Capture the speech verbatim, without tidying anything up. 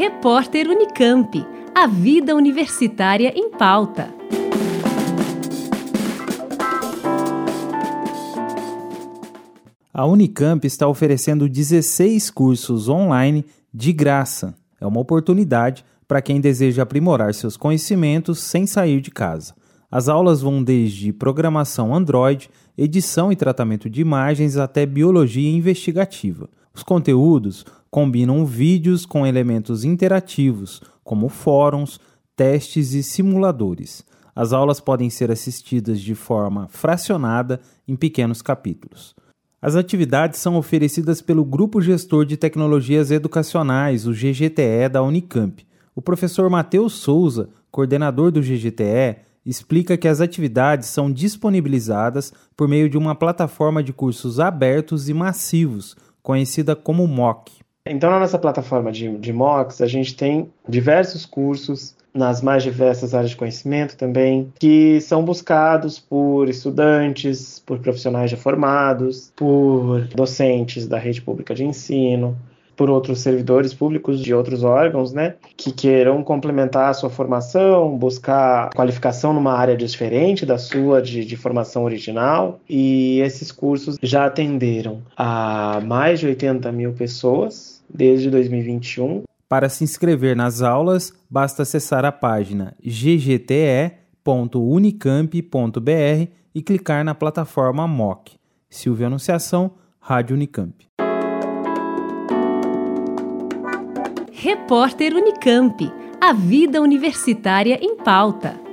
Repórter Unicamp. A vida universitária em pauta. A Unicamp está oferecendo dezesseis cursos online de graça. É uma oportunidade para quem deseja aprimorar seus conhecimentos sem sair de casa. As aulas vão desde programação Android, edição e tratamento de imagens até biologia investigativa. Os conteúdos combinam vídeos com elementos interativos, como fóruns, testes e simuladores. As aulas podem ser assistidas de forma fracionada em pequenos capítulos. As atividades são oferecidas pelo Grupo Gestor de Tecnologias Educacionais, o G G T E da Unicamp. O professor Matheus Souza, coordenador do G G T E, explica que as atividades são disponibilizadas por meio de uma plataforma de cursos abertos e massivos, conhecida como M O C. Então, na nossa plataforma de, de M O Cs, a gente tem diversos cursos nas mais diversas áreas de conhecimento também, que são buscados por estudantes, por profissionais já formados, por docentes da rede pública de ensino, por outros servidores públicos de outros órgãos, né, que queiram complementar a sua formação, buscar qualificação numa área diferente da sua de, de formação original. E esses cursos já atenderam a mais de oitenta mil pessoas desde dois mil e vinte e um. Para se inscrever nas aulas, basta acessar a página g g t e ponto unicamp ponto b r e clicar na plataforma M O C. Silvia Anunciação, Rádio Unicamp. Repórter Unicamp. A vida universitária em pauta.